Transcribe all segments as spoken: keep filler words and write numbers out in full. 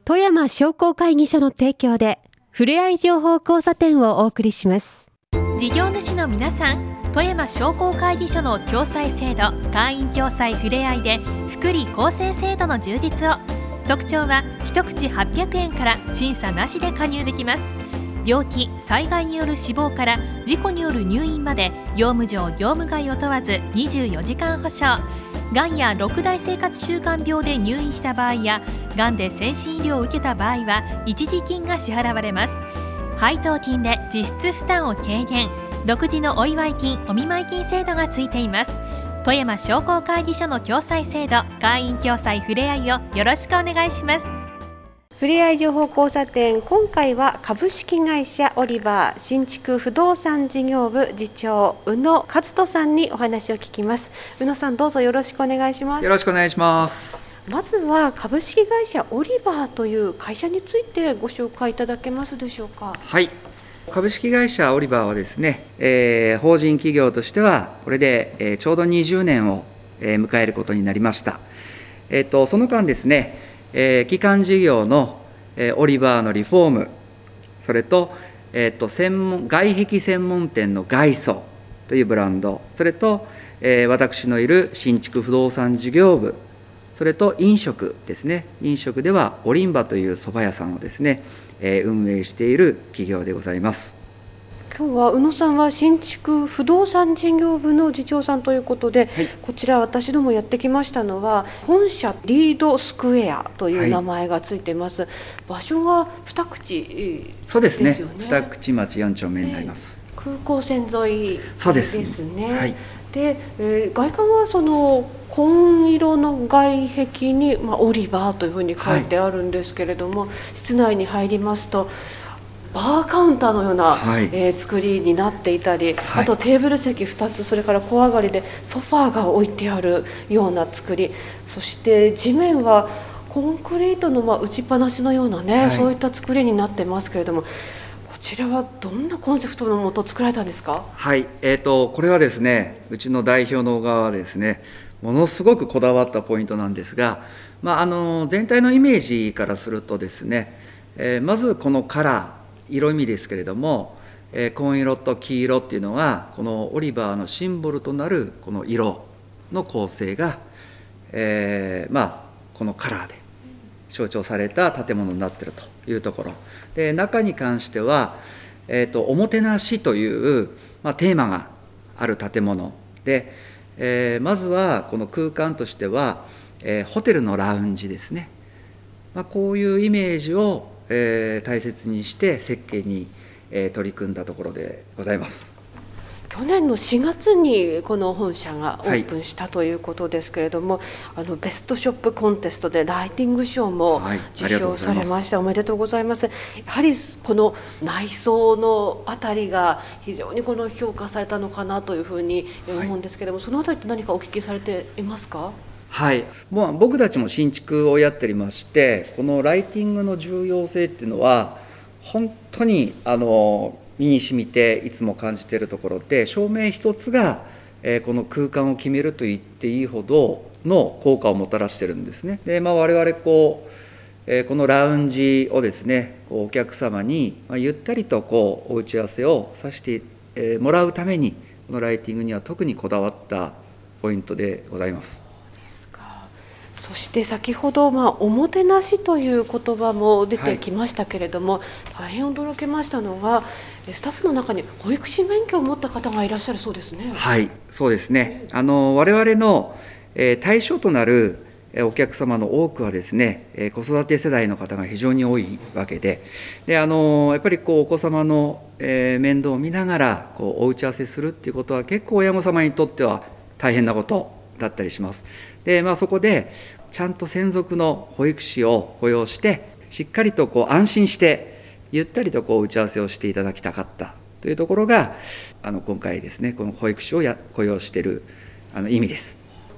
富山商工会議所の提供でふれあい情報交差点をお送りします。 事業主の皆さん、富山商工会議所の共済制度、会員共済ふれあいで福利厚生制度の充実を。特徴は一口はっぴゃくえんから審査なしで加入できます。病気・災害による死亡から事故による入院まで業務上業務外を問わずにじゅうよじかん保証。がんや六大生活習慣病で入院した場合やがんで先進医療を受けた場合は一時金が支払われます。配当金で実質負担を軽減。独自のお祝い金・お見舞い金制度がついています。富山商工会議所の共済制度、会員共済ふれあいをよろしくお願いします。 ふれあい情報交差点、今回は株式会社オリバー新築不動産事業部次長宇野和人さんにお話を聞きます。宇野さん、どうぞよろしくお願いします。 よろしくお願いします。 まずは株式会社オリバーという会社についてご紹介いただけますでしょうか。 はい、株式会社オリバーはですね、えー、法人企業としてはこれで、えー、ちょうどにじゅうねんを、えー、迎えることになりました。えー、とその間ですね、えー、基幹事業の、えー、オリバーのリフォーム、それと、えー、と専門外壁専門店の外装というブランド、それと、えー、私のいる新築不動産事業部、それと飲食ですね、飲食ではオリンバという蕎麦屋さんをですね、えー、運営している企業でございます。 今日は宇野さんは新築不動産事業部の次長さんということで、はい、こちら私どもやってきましたのは本社リードスクエアという名前がついています。はい、場所が二口ですよね。 そうですね、二口町よん丁目になります。 えー、空港線沿いですね。はい、で、えー、外観はその紺色の外壁に、まあ、オリバーというふうに書いてあるんですけれども、はい、室内に入りますとバーカウンターのような、はい、えー、作りになっていたり、はい、あとテーブル席ふたつ、それから小上がりでソファーが置いてあるような作り、そして地面はコンクリートのまあ打ちっぱなしのようなね、はい、そういった作りになってますけれども、こちらはどんなコンセプトのもと作られたんですか。 はい、えーと、これはですね、うちの代表の小川はですね、ものすごくこだわったポイントなんですが、まあ、あの全体のイメージからするとですね、えー、まずこのカラー、色味ですけれども、えー、紺色と黄色っていうのはこのオリバーのシンボルとなるこの色の構成が、えー、まあこのカラーで象徴された建物になっているというところで、中に関しては、えー、とおもてなしという、まあ、テーマがある建物で、えー、まずはこの空間としては、えー、ホテルのラウンジですね、まあ、こういうイメージをえー、大切にして設計に、えー、取り組んだところでございます。 去年のしがつにこの本社がオープンしたということですけれども、はい、あのベストショップコンテストでライティング賞も受賞されました。はい、おめでとうございます。やはりこの内装のあたりが非常にこの評価されたのかなというふうに思うんですけれども、はい、そのあたりって何かお聞きされていますか。 はい、もう僕たちも新築をやっておりまして、このライティングの重要性っていうのは本当にあの身に染みていつも感じているところで、照明一つが、えー、この空間を決めると言っていいほどの効果をもたらしてるんですね。で、まあ、我々こう、えー、このラウンジをですね、こうお客様に、まあ、ゆったりとこうお打ち合わせをさせて、えー、もらうために、このライティングには特にこだわったポイントでございます。 そして先ほど、まあ、おもてなしという言葉も出てきましたけれども、はい、大変驚きましたのがスタッフの中に保育士免許を持った方がいらっしゃるそうですね。 はい、そうですね。あの我々の、えー、対象となるお客様の多くはですね、えー、子育て世代の方が非常に多いわけで、であのやっぱりこうお子様の、えー、面倒を見ながらこうお打ち合わせするっていうことは結構親御様にとっては大変なことだったりします。で、まあ、そこでちゃんと専属の保育士を雇用してしっかりとこう安心してゆったりとこう打ち合わせをしていただきたかったというところがあの今回ですね、この保育士をや雇用しているあの意味です。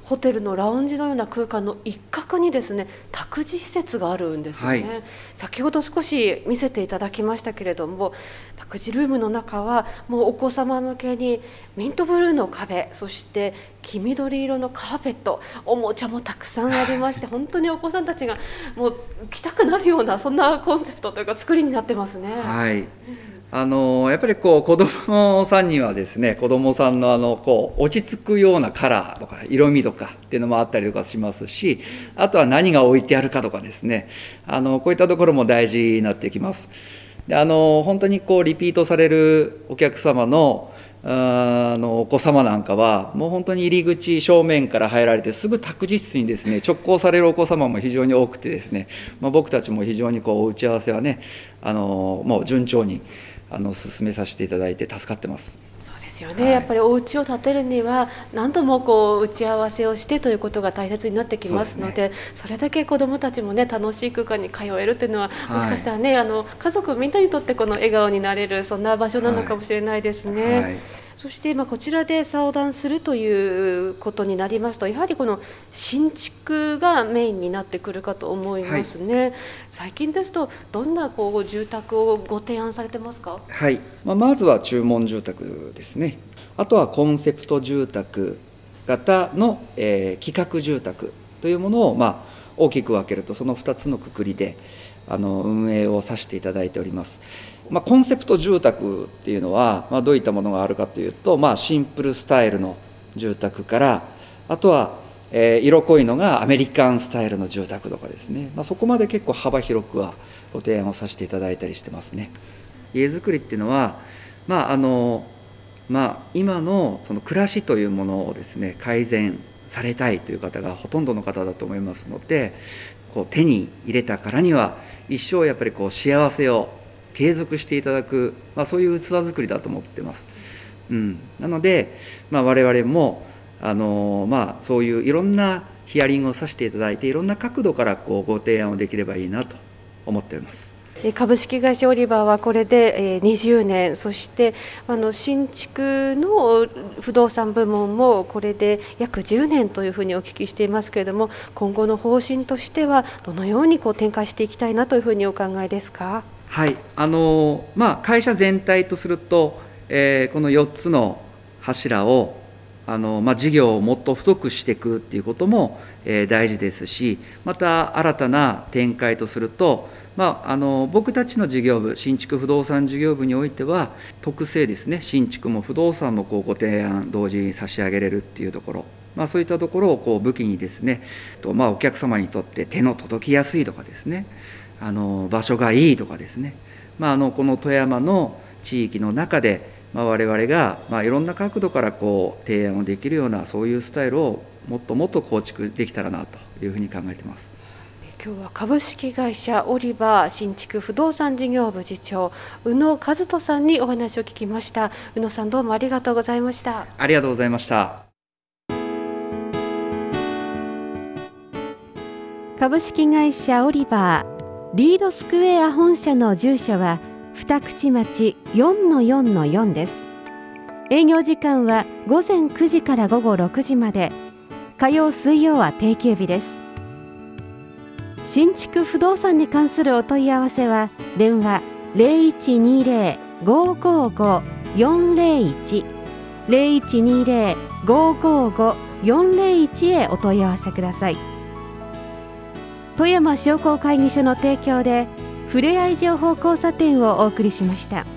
ホテルのラウンジのような空間の一角にですね、託児施設があるんですよね、はい、先ほど少し見せていただきましたけれども、託児ルームの中はもうお子様向けにミントブルーの壁、そして黄緑色のカーペット、おもちゃもたくさんありまして、本当にお子さんたちがもう来たくなるような、そんなコンセプトというか作りになってますね。 はい、あのやっぱりこう子どもさんにはですね、子どもさんのあのこう落ち着くようなカラーとか色味とかっていうのもあったりとかしますし、あとは何が置いてあるかとかですね、あのこういったところも大事になってきます。であの本当にこうリピートされるお客様のあのお子様なんかはもう本当に入り口正面から入られてすぐ託児室にですね直行されるお子様も非常に多くてですね、まあ、僕たちも非常にこう打ち合わせはね、あのもう順調にあの進めさせていただいて助かってます。 そうですよね、はい、やっぱりお家を建てるには何度もこう打ち合わせをしてということが大切になってきますの で, そ, で、ね、それだけ子どもたちもね楽しい空間に通えるというのは、もしかしたらね、はい、あの家族みんなにとってこの笑顔になれるそんな場所なのかもしれないですね。はいはい、そしてまあこちらで相談するということになりますと、やはりこの新築がメインになってくるかと思いますね。はい、最近ですとどんなこう住宅をご提案されてますか？ はい、まあ、まずは注文住宅ですね。あとはコンセプト住宅型の、えー、企画住宅というものを、まあ、大きく分けるとそのふたつのくくりであの運営をさせていただいております。まあ、コンセプト住宅っていうのは、まあ、どういったものがあるかというと、まあ、シンプルスタイルの住宅から、あとは、えー、色濃いのがアメリカンスタイルの住宅とかですね、まあ、そこまで結構幅広くはご提案をさせていただいたりしてますね。家づくりっていうのは、まああのまあ、今のその暮らしというものをですね改善されたいという方がほとんどの方だと思いますので、こう手に入れたからには一生やっぱりこう幸せを継続していただく、まあ、そういう器作りだと思ってます。うん、なので、まあ、我々もあの、まあ、そういういろんなヒアリングをさせていただいて、いろんな角度からこうご提案をできればいいなと思っております。 株式会社オリバーはこれでにじゅうねん、そしてあの新築の不動産部門もこれで約じゅうねんというふうにお聞きしていますけれども、今後の方針としてはどのようにこう展開していきたいなというふうにお考えですか？ はい、あのまあ、会社全体とすると、えー、このよっつの柱をあの、まあ、事業をもっと太くしていくっていうことも、えー、大事ですし、また新たな展開とすると、まあ、あの僕たちの事業部、新築不動産事業部においては特性ですね、新築も不動産もこうご提案同時に差し上げれるっていうところ、まあ、そういったところをこう武器にですね、と、まあ、お客様にとって手の届きやすいとかですね、あの場所がいいとかですね、まあ、あのこの富山の地域の中で、まあ、我々が、まあ、いろんな角度からこう提案をできるようなそういうスタイルをもっともっと構築できたらなというふうに考えています。 今日は株式会社オリバー新築不動産事業部次長宇野和人さんにお話を聞きました。宇野さん、どうもありがとうございました。 ありがとうございました。 株式会社オリバーリードスクエア本社の住所は二口町 よんのよんのよん です。営業時間は午前くじから午後ろくじまで、火曜水曜は定休日です。新築不動産に関するお問い合わせは電話 ゼロいちにゼロ ごーごーごー よんゼロいち ゼロいちにゼロ ごーごーごー よんゼロいち へお問い合わせください。富山商工会議所の提供でふれあい情報交差点をお送りしました。